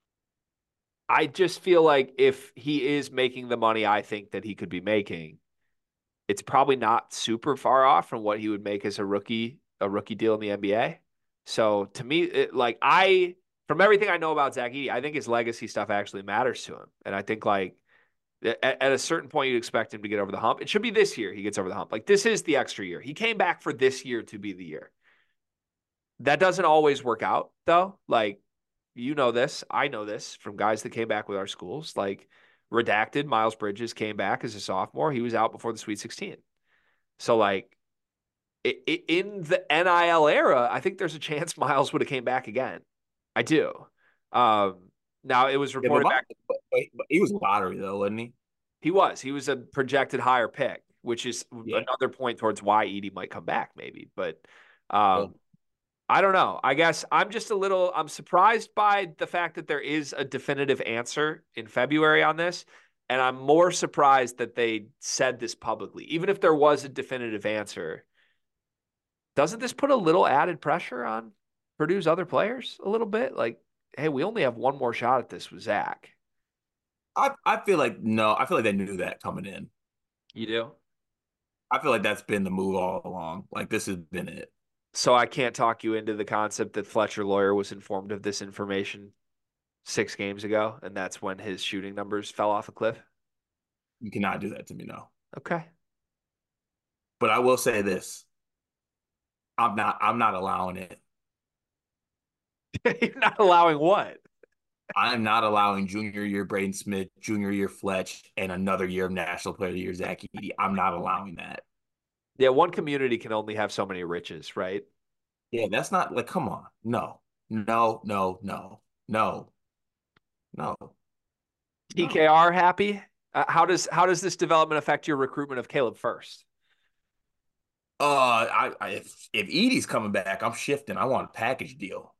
I just feel like if he is making the money I think that he could be making, it's probably not super far off from what he would make as a rookie, a rookie deal in the N B A. So to me, it, like I, from everything I know about Zach Edey, I think his legacy stuff actually matters to him. And I think like at, at a certain point, you'd expect him to get over the hump. It should be this year he gets over the hump. Like this is the extra year. He came back for this year to be the year. That doesn't always work out though. Like, you know this, I know this from guys that came back with our schools. Like redacted, Miles Bridges came back as a sophomore. He was out before the Sweet sixteen. So like it, it, in the N I L era, I think there's a chance Miles would have came back again. I do. Um, now it was reported yeah, back. But, but he was lottery though, wasn't he? He was. He was a projected higher pick, which is Yeah. another point towards why Edey might come back, maybe. But um, I don't know. I guess I'm just a little, I'm surprised by the fact that there is a definitive answer in February on this. And I'm more surprised that they said this publicly. Even if there was a definitive answer, doesn't this put a little added pressure on Purdue's other players a little bit? Like, hey, we only have one more shot at this with Zach. I I feel like no, I feel like they knew that coming in. You do? I feel like that's been the move all along. Like this has been it. So I can't talk you into the concept that Fletcher Lawyer was informed of this information six games ago, and that's when his shooting numbers fell off a cliff. You cannot do that to me, no. Okay. But I will say this. I'm not I'm not allowing it. You're not allowing what? I'm not allowing junior year Braden Smith, junior year Fletch, and another year of National Player of the Year Zach Edey. I'm not allowing that. Yeah, one community can only have so many riches, right? Yeah, that's not like, come on. No, no, no, no, no, no. T K R happy? Uh, how does how does this development affect your recruitment of Caleb Furst? Uh, I, I if if Edey's coming back, I'm shifting. I want a package deal.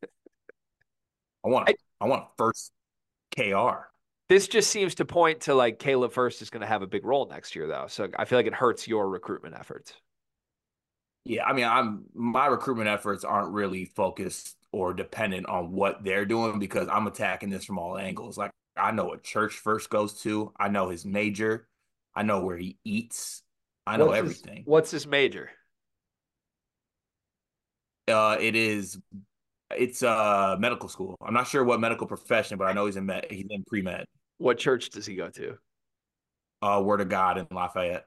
I want I, I want first K R. This just seems to point to like Caleb Furst is going to have a big role next year, though. So I feel like it hurts your recruitment efforts. Yeah, I mean, I'm my recruitment efforts aren't really focused or dependent on what they're doing because I'm attacking this from all angles. Like I know what church Furst goes to. I know his major. I know where he eats. I know what's everything. His, what's his major? Uh, it is. It's uh medical school. I'm not sure what medical profession, but I know he's in med. He's in pre-med. What church does he go to? Uh, Word of God in Lafayette.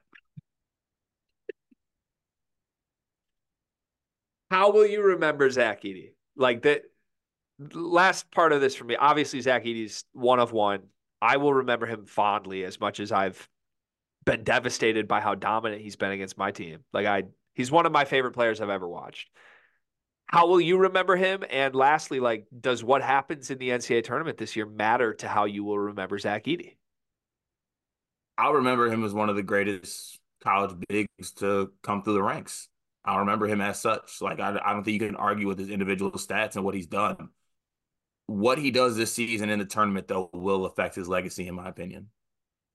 How will you remember Zach Edey? Like the last part of this for me, obviously Zach Edey's one of one. I will remember him fondly as much as I've been devastated by how dominant he's been against my team. Like I, he's one of my favorite players I've ever watched. How will you remember him? And lastly, like, does what happens in the N C double A tournament this year matter to how you will remember Zach Edey? I'll remember him as one of the greatest college bigs to come through the ranks. I'll remember him as such. Like, I, I don't think you can argue with his individual stats and what he's done. What he does this season in the tournament, though, will affect his legacy, in my opinion.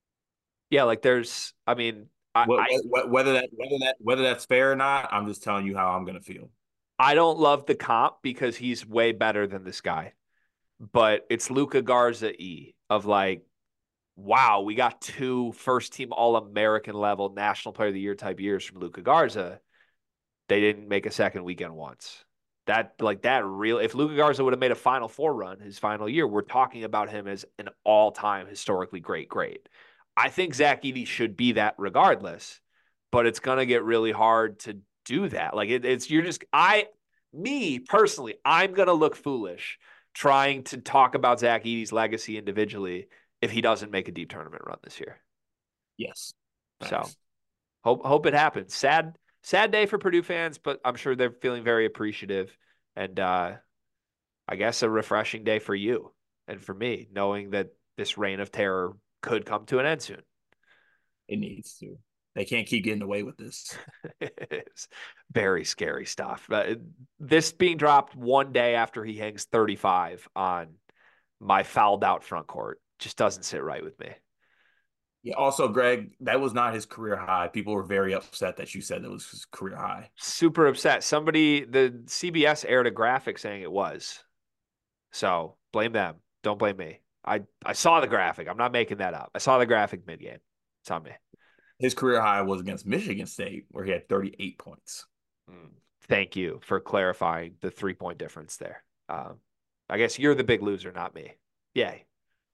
Yeah, like there's, I mean, I, What, I what, whether that whether that whether that's fair or not, I'm just telling you how I'm gonna feel. I don't love the comp because he's way better than this guy. But it's Luka Garza E of like, wow, we got two first team All American level National Player of the Year type years from Luka Garza. They didn't make a second weekend once. That like that real if Luka Garza would have made a Final Four run his final year, we're talking about him as an all time historically great great. I think Zach Edey should be that regardless, but it's gonna get really hard to do that. Like it, it's you're just I me personally, I'm gonna look foolish trying to talk about Zach Edey's legacy individually if he doesn't make a deep tournament run this year. Yes. So Thanks. hope hope it happens. Sad sad day for Purdue fans, but I'm sure they're feeling very appreciative, and uh, I guess a refreshing day for you and for me, knowing that this reign of terror could come to an end soon. It needs to. They can't keep getting away with this. It's very scary stuff. But this being dropped one day after he hangs thirty-five on my fouled out front court just doesn't sit right with me. Yeah. Also, Greg, that was not his career high. People were very upset that you said that was his career high. Super upset. Somebody, the C B S aired a graphic saying it was. So blame them. Don't blame me. I, I saw the graphic. I'm not making that up. I saw the graphic mid game. It's on me. His career high was against Michigan State, where he had thirty-eight points. Mm. Thank you for clarifying the three point difference there. Um, I guess you're the big loser, not me. Yay.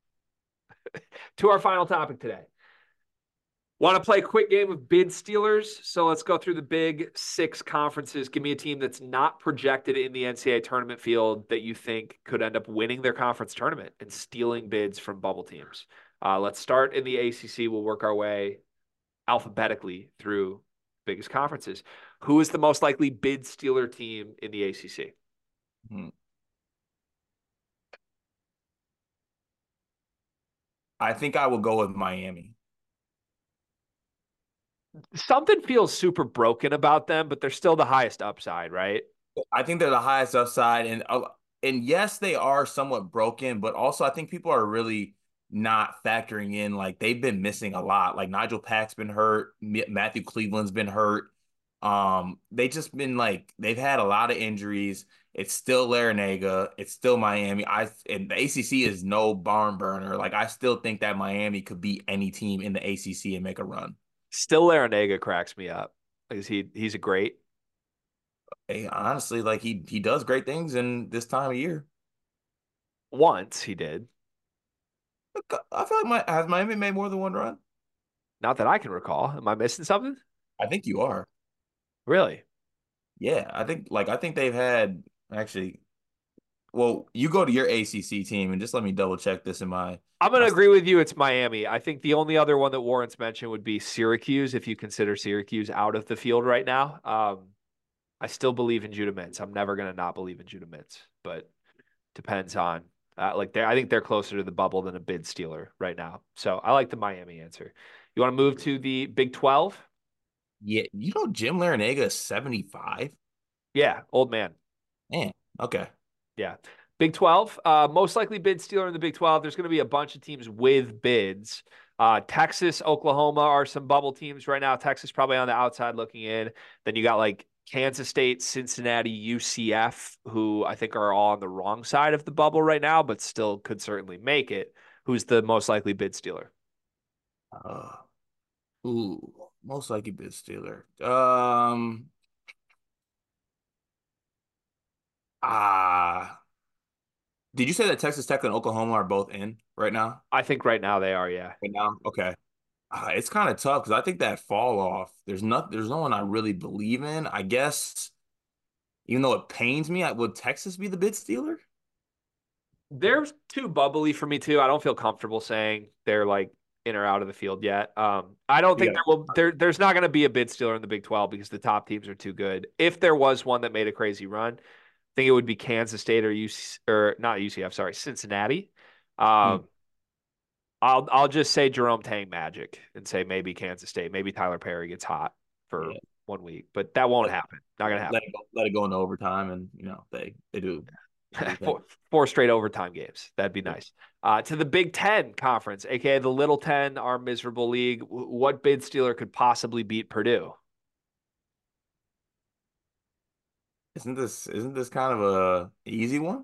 To our final topic today. Want to play a quick game of bid stealers? So let's go through the big six conferences. Give me a team that's not projected in the N C double A tournament field that you think could end up winning their conference tournament and stealing bids from bubble teams. Uh, let's start in the A C C. We'll work our way alphabetically through biggest conferences. Who is the most likely bid stealer team in the A C C? Hmm. I think I will go with Miami. Something feels super broken about them, but they're still the highest upside, right? I think they're the highest upside, and uh, and yes, they are somewhat broken, but also I think people are really not factoring in like they've been missing a lot. Like Nigel Pack's been hurt, Matthew Cleveland's been hurt. Um, they just been like they've had a lot of injuries. It's still Larinaga. It's still Miami. I and the A C C is no barn burner. Like I still think that Miami could beat any team in the A C C and make a run. Still Larinaga cracks me up because he he's a great. Hey, honestly, like he he does great things in this time of year. Once he did. I feel like my has Miami made more than one run? Not that I can recall. Am I missing something? I think you are. Really? Yeah, I think like I think they've had actually. Well, you go to your A C C team and just let me double check this in my. I'm going my to agree with you. It's Miami. I think the only other one that warrants mention would be Syracuse, if you consider Syracuse out of the field right now. Um, I still believe in Judah Mintz. I'm never going to not believe in Judah Mintz, but depends on uh, like they I think they're closer to the bubble than a bid stealer right now. So I like the Miami answer. You want to move to the Big twelve? Yeah, you know Jim Larinaga is seventy-five. Yeah, old man. Man, okay. Yeah. Big twelve, uh, most likely bid stealer in the Big twelve. There's going to be a bunch of teams with bids. Uh, Texas, Oklahoma are some bubble teams right now. Texas probably on the outside looking in. Then you got like Kansas State, Cincinnati, U C F, who I think are all on the wrong side of the bubble right now, but still could certainly make it. Who's the most likely bid stealer? Uh, ooh, most likely bid stealer. Um, ah, did you say that Texas Tech and Oklahoma are both in right now? I think right now they are, yeah. Right now, okay. Uh, it's kind of tough because I think that fall off. There's not. There's no one I really believe in. I guess, even though it pains me, I, would Texas be the bid stealer? They're too bubbly for me too. I don't feel comfortable saying they're like in or out of the field yet. Um, I don't think Yeah. there will. There, there's not going to be a bid stealer in the Big twelve because the top teams are too good. If there was one that made a crazy run, I think it would be Kansas State or U C or not U C F. Sorry, Cincinnati. Um, Hmm. I'll I'll just say Jerome Tang Magic and say maybe Kansas State, maybe Tyler Perry gets hot for Yeah. one week, but that won't Let, happen. Not gonna happen. let it go, let it go into overtime, and you know they they do What do you think? four, four straight overtime games. That'd be nice. Uh, to the Big Ten Conference, aka the Little Ten, our miserable league. What bid stealer could possibly beat Purdue? Isn't this isn't this kind of a easy one?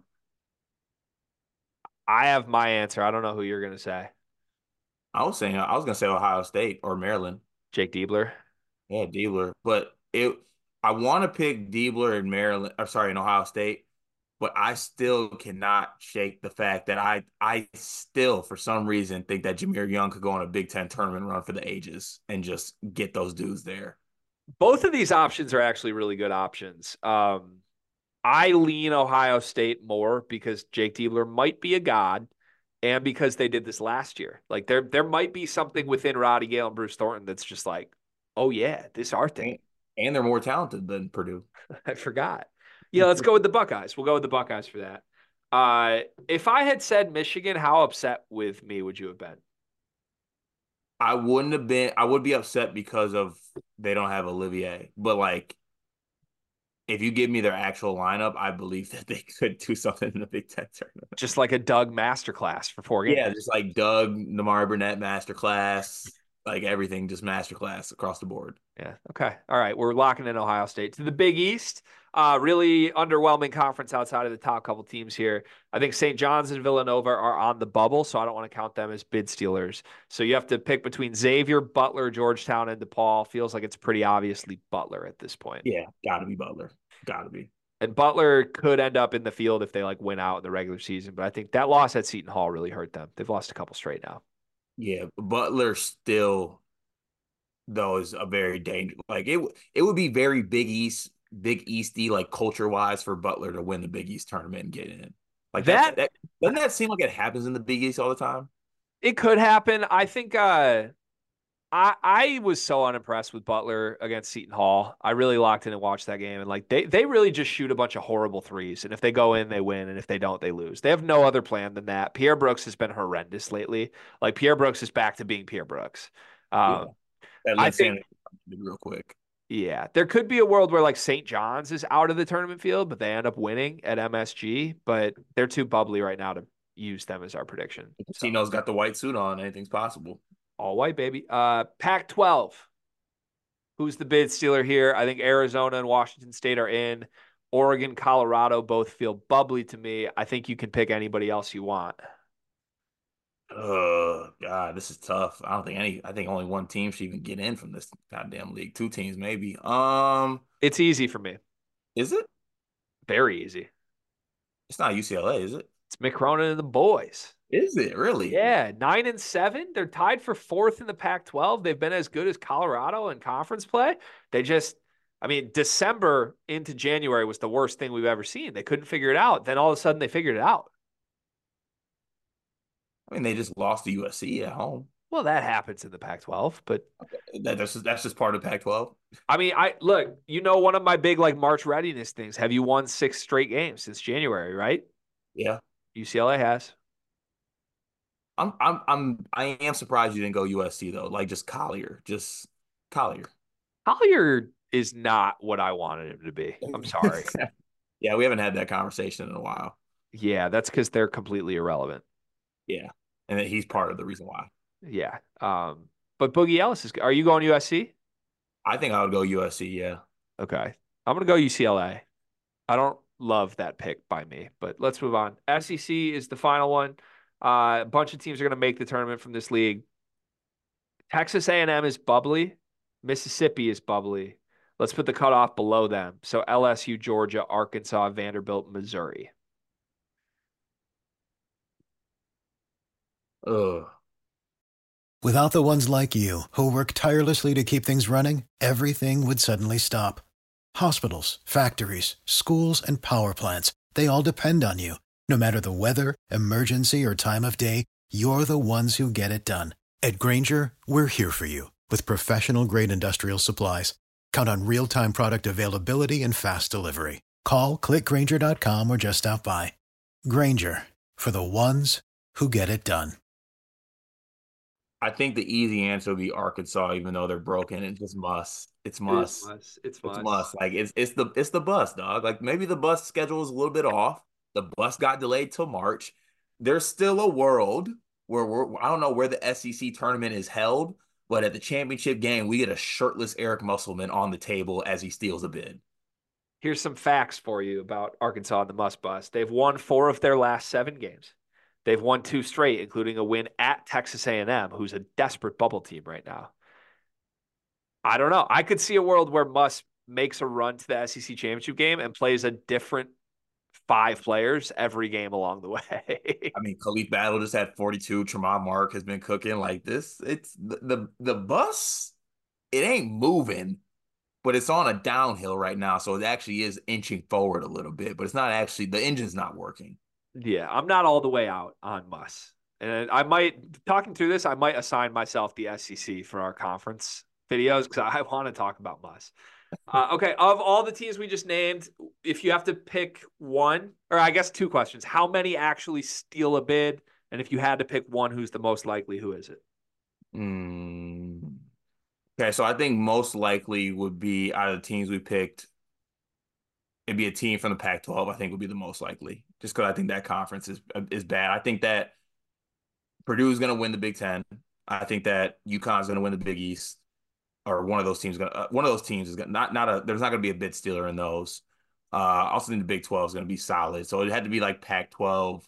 I have my answer. I don't know who you're gonna say. I was saying I was gonna say Ohio State or Maryland. Jake Diebler. Yeah, Diebler. But it I want to pick Diebler in Maryland, or sorry, in Ohio State, but I still cannot shake the fact that I I still, for some reason, think that Jameer Young could go on a Big Ten tournament run for the ages and just get those dudes there. Both of these options are actually really good options. Um, I lean Ohio State more because Jake Diebler might be a god, and because they did this last year. Like there, there might be something within Roddy Gale and Bruce Thornton that's just like, oh yeah, this is our thing. And, and they're more talented than Purdue. I forgot. Yeah, let's go with the Buckeyes. We'll go with the Buckeyes for that. Uh, if I had said Michigan, how upset with me would you have been? I wouldn't have been. I would be upset because of they don't have Olivier. But like, if you give me their actual lineup, I believe that they could do something in the Big Ten tournament. Just like a Doug masterclass for four games. Yeah, just like Doug, Namar Burnett masterclass, like everything, just masterclass across the board. Yeah. Okay. All right. We're locking in Ohio State. To the Big East. Uh, really underwhelming conference outside of the top couple teams here. I think Saint John's and Villanova are on the bubble, so I don't want to count them as bid stealers. So you have to pick between Xavier, Butler, Georgetown, and DePaul. Feels like it's pretty obviously Butler at this point. Yeah, gotta be Butler. Gotta be. And Butler could end up in the field if they like win out in the regular season, but I think that loss at Seton Hall really hurt them. They've lost a couple straight now. Yeah, Butler still, though, is a very dangerous. Like it, it would be very Big East. Big Easty, like culture wise, for Butler to win the Big East tournament and get in. Like that, that doesn't that seem like it happens in the Big East all the time? It could happen. I think uh, I I was so unimpressed with Butler against Seton Hall. I really locked in and watched that game, and like they they really just shoot a bunch of horrible threes. And if they go in, they win, and if they don't, they lose. They have no other plan than that. Pierre Brooks has been horrendous lately. Like Pierre Brooks is back to being Pierre Brooks. Um, yeah. I think real quick. Yeah, there could be a world where like Saint John's is out of the tournament field, but they end up winning at M S G. But they're too bubbly right now to use them as our prediction. Tino's so. Got the white suit on. Anything's possible. All white, baby. Uh, Pac twelve. Who's the bid stealer here? I think Arizona and Washington State are in. Oregon, Colorado both feel bubbly to me. I think you can pick anybody else you want. Oh, God, this is tough. I don't think any, I think only one team should even get in from this goddamn league. Two teams, maybe. Um, It's easy for me. Is it? Very easy. It's not U C L A, is it? It's Mick Cronin and the boys. Is it really? Yeah, nine and seven. They're tied for fourth in the Pac twelve. They've been as good as Colorado in conference play. They just, I mean, December into January was the worst thing we've ever seen. They couldn't figure it out. Then all of a sudden they figured it out. I mean, they just lost to U S C at home. Well, that happens in the Pac twelve, but that, that's just, that's just part of Pac twelve. I mean, I look, you know, one of my big like March readiness things. Have you won six straight games since January? Right? Yeah, U C L A has. I'm I'm I'm I am surprised you didn't go U S C though. Like just Collier, just Collier. Collier is not what I wanted him to be. I'm sorry. Yeah, we haven't had that conversation in a while. Yeah, that's because they're completely irrelevant. Yeah, and he's part of the reason why. Yeah. Um, but Boogie Ellis is. Are you going U S C? I think I would go U S C. Yeah. Okay. I'm gonna go U C L A. I don't love that pick by me, but let's move on. S E C is the final one. Uh, a bunch of teams are gonna make the tournament from this league. Texas A and M is bubbly. Mississippi is bubbly. Let's put the cutoff below them. So L S U, Georgia, Arkansas, Vanderbilt, Missouri. Ugh. Without the ones like you, who work tirelessly to keep things running, everything would suddenly stop. Hospitals, factories, schools, and power plants, they all depend on you. No matter the weather, emergency, or time of day, you're the ones who get it done. At Grainger, we're here for you with professional-grade industrial supplies. Count on real-time product availability and fast delivery. Call, click Grainger dot com, or just stop by. Grainger, for the ones who get it done. I think the easy answer would be Arkansas, even though they're broken. It just must. It's must. It is must. It's It's must. must. Like it's it's the it's the bus, dog. Like maybe the bus schedule is a little bit off, The bus got delayed till March. There's still a world where we're, I don't know where the S E C tournament is held, but at the championship game, we get a shirtless Eric Musselman on the table as he steals a bid. Here's some facts for you about Arkansas and the Muss Bus. They've won four of their last seven games. They've won two straight, including a win at Texas A and M, who's a desperate bubble team right now. I don't know. I could see a world where Muss makes a run to the S E C championship game and plays a different five players every game along the way. I mean, Khalif Battle just had forty-two. Tremont Mark has been cooking like this. It's the, the the bus. It ain't moving, but it's on a downhill right now, so it actually is inching forward a little bit. But it's not actually, the engine's not working. Yeah, I'm not all the way out on Muss, and I might talking through this. I might assign myself the S E C for our conference videos because I want to talk about Muss. Uh, okay, of all the teams we just named, if you have to pick one, or I guess two questions, how many actually steal a bid? And if you had to pick one, who's the most likely, who is it? Mm. Okay, so I think most likely would be out of the teams we picked, it'd be a team from the Pac twelve, I think would be the most likely, just because I think that conference is is bad. I think that Purdue is going to win the Big Ten. I think that UConn is going to win the Big East. Or one of those teams, gonna uh, one of those teams is gonna not not a. There's not gonna be a bid stealer in those. Uh, I also think the Big twelve is gonna be solid. So it had to be like Pac twelve,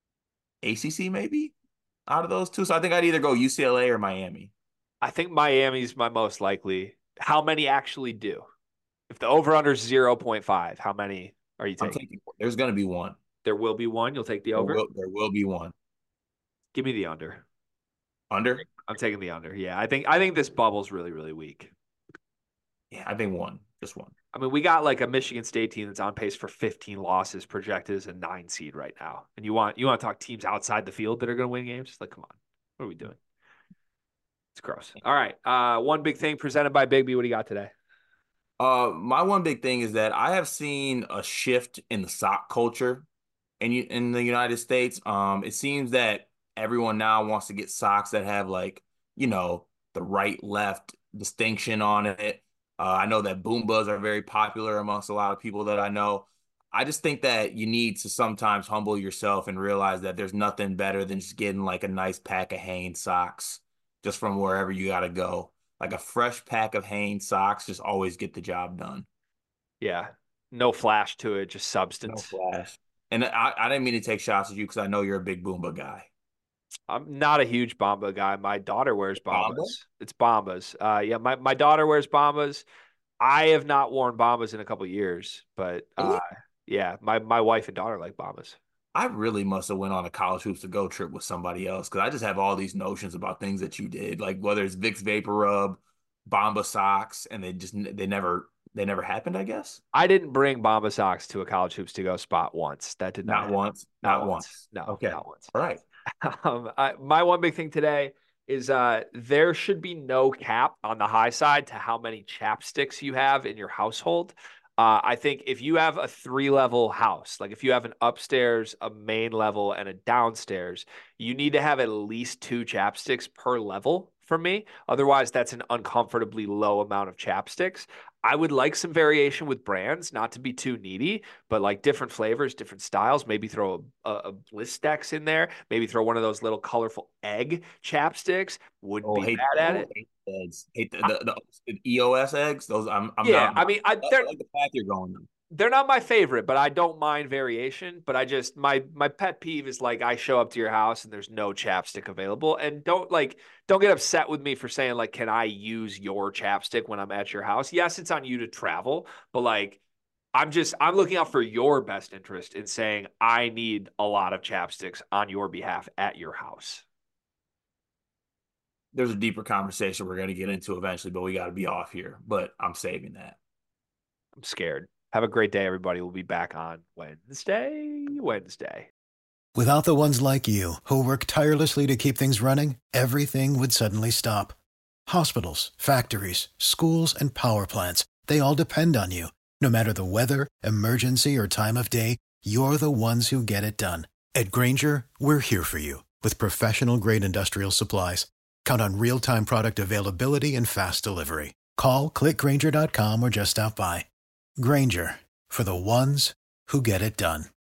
A C C maybe out of those two. So I think I'd either go U C L A or Miami. I think Miami's my most likely. How many actually do? If the over under is zero point five, how many are you taking? taking? There's gonna be one. There will be one. You'll take the over. There will, there will be one. Give me the under. Under? I'm taking the under. Yeah, I think I think this bubble's really, really weak. Yeah, I think one. Just one. I mean, we got like a Michigan State team that's on pace for fifteen losses, projected as a nine seed right now. And you want you want to talk teams outside the field that are going to win games? Like, come on, what are we doing? It's gross. All right, uh, one big thing presented by Bigby. What do you got today? Uh, my one big thing is that I have seen a shift in the sock culture in in the United States. Um, it seems that everyone now wants to get socks that have, like, you know, the right left distinction on it. Uh, I know that Boombas are very popular amongst a lot of people that I know. I just think that you need to sometimes humble yourself and realize that there's nothing better than just getting like a nice pack of Hanes socks just from wherever you got to go. Like a fresh pack of Hanes socks just always get the job done. Yeah. No flash to it, just substance. No flash. And I, I didn't mean to take shots at you because I know you're a big Boomba guy. I'm not a huge Bomba guy. My daughter wears Bombas. Bomba? It's Bombas. Uh, yeah, my, my daughter wears Bombas. I have not worn Bombas in a couple of years, but uh, Really? yeah, my, my wife and daughter like Bombas. I really must have went on a college hoops to go trip with somebody else because I just have all these notions about things that you did, like whether it's Vicks Vapor Rub, Bomba socks, and they just they never they never happened. I guess I didn't bring Bomba socks to a college hoops to go spot once. That did not, not once, not, not once. once. No, okay, not once. All right. Um, I, my one big thing today is uh, there should be no cap on the high side to how many chapsticks you have in your household. Uh, I think if you have a three-level house, like if you have an upstairs, a main level, and a downstairs, you need to have at least two chapsticks per level for me. Otherwise, that's an uncomfortably low amount of chapsticks. I would like some variation with brands, not to be too needy, but like different flavors, different styles. Maybe throw a, a, a Blistex in there. Maybe throw one of those little colorful egg chapsticks. Wouldn't Oh, be hate, bad at oh, it. hate the eggs. Hate the, the, the, the E O S eggs. Those I'm. I'm Yeah, not, I mean, I, I they're like the path you're going on. they're not my favorite, but I don't mind variation. But I just my my pet peeve is like I show up to your house and there's no chapstick available, and don't like don't get upset with me for saying like, can I use your chapstick when I'm at your house? Yes, it's on you to travel, but like I'm just I'm looking out for your best interest in saying I need a lot of chapsticks on your behalf at your house. There's a deeper conversation we're going to get into eventually, but we got to be off here. But I'm saving that. I'm scared. Have a great day, everybody. We'll be back on Wednesday. Wednesday. Without the ones like you, who work tirelessly to keep things running, everything would suddenly stop. Hospitals, factories, schools, and power plants, they all depend on you. No matter the weather, emergency, or time of day, you're the ones who get it done. At Grainger, we're here for you with professional-grade industrial supplies. Count on real-time product availability and fast delivery. Call, click Grainger dot com, or just stop by. Grainger, for the ones who get it done.